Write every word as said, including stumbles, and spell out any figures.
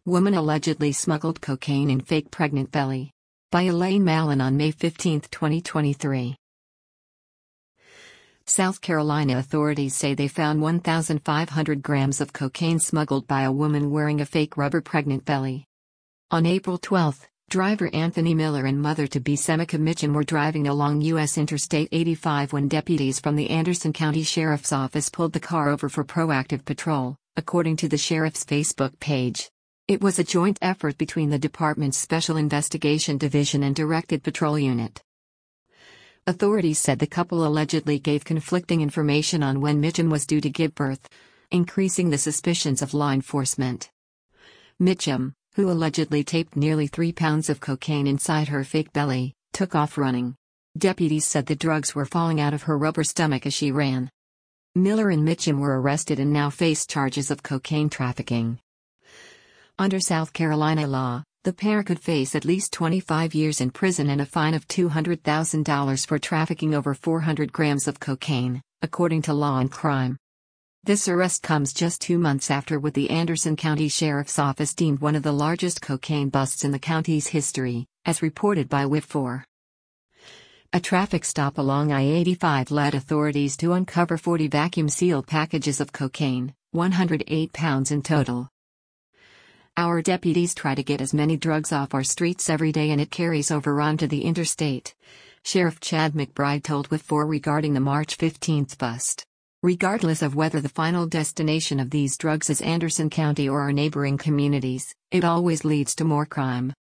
Woman allegedly smuggled cocaine in fake pregnant belly. By Elaine Mallon on May fifteenth, twenty twenty-three. South Carolina authorities say they found one thousand five hundred grams of cocaine smuggled by a woman wearing a fake rubber pregnant belly. On April twelfth, driver Anthony Miller and mother-to-be Seneca Mitchum were driving along U S Interstate eighty-five when deputies from the Anderson County Sheriff's Office pulled the car over for proactive patrol, according to the sheriff's Facebook page. It was a joint effort between the department's Special Investigation Division and Directed Patrol Unit. Authorities said the couple allegedly gave conflicting information on when Mitchum was due to give birth, increasing the suspicions of law enforcement. Mitchum, who allegedly taped nearly three pounds of cocaine inside her fake belly, took off running. Deputies said the drugs were falling out of her rubber stomach as she ran. Miller and Mitchum were arrested and now face charges of cocaine trafficking. Under South Carolina law, the pair could face at least twenty-five years in prison and a fine of two hundred thousand dollars for trafficking over four hundred grams of cocaine, according to Law and Crime. This arrest comes just two months after what the Anderson County Sheriff's Office deemed one of the largest cocaine busts in the county's history, as reported by W I T four. A traffic stop along I eighty-five led authorities to uncover forty vacuum-sealed packages of cocaine, one hundred eight pounds in total. Our deputies try to get as many drugs off our streets every day and it carries over onto the interstate, Sheriff Chad McBride told W I T four regarding the March fifteenth bust. Regardless of whether the final destination of these drugs is Anderson County or our neighboring communities, it always leads to more crime.